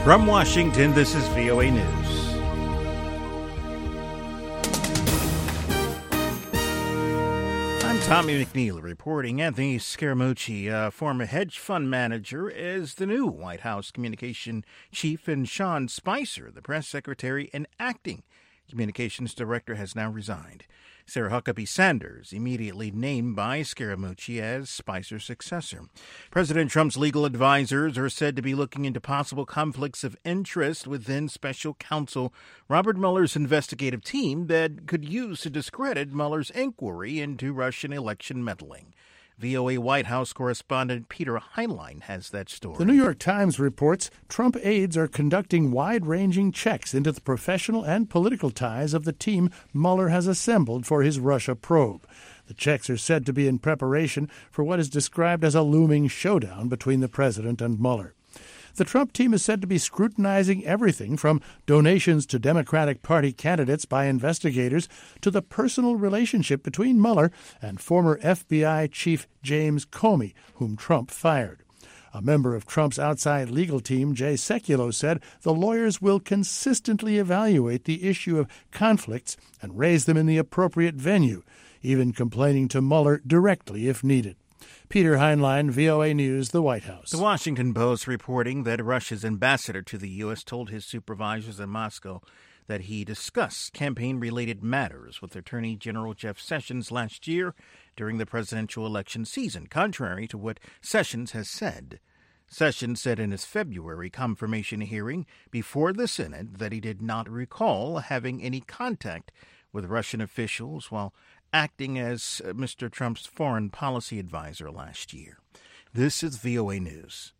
From Washington, this is VOA News. I'm Tommy McNeil reporting. Anthony Scaramucci, a former hedge fund manager, is the new White House communication chief, and Sean Spicer, the press secretary and acting communications director, has now resigned. Sarah Huckabee Sanders immediately named by Scaramucci as Spicer's successor. President Trump's legal advisors are said to be looking into possible conflicts of interest within special counsel Robert Mueller's investigative team that could use to discredit Mueller's inquiry into Russian election meddling. VOA White House correspondent Peter Heinlein has that story. The New York Times reports Trump aides are conducting wide-ranging checks into the professional and political ties of the team Mueller has assembled for his Russia probe. The checks are said to be in preparation for what is described as a looming showdown between the president and Mueller. The Trump team is said to be scrutinizing everything from donations to Democratic Party candidates by investigators to the personal relationship between Mueller and former FBI Chief James Comey, whom Trump fired. A member of Trump's outside legal team, Jay Sekulow, said the lawyers will consistently evaluate the issue of conflicts and raise them in the appropriate venue, even complaining to Mueller directly if needed. Peter Heinlein, VOA News, the White House. The Washington Post reporting that Russia's ambassador to the U.S. told his supervisors in Moscow that he discussed campaign-related matters with Attorney General Jeff Sessions last year during the presidential election season, contrary to what Sessions has said. Sessions said in his February confirmation hearing before the Senate that he did not recall having any contact with Russian officials while acting as Mr. Trump's foreign policy advisor last year. This is VOA News.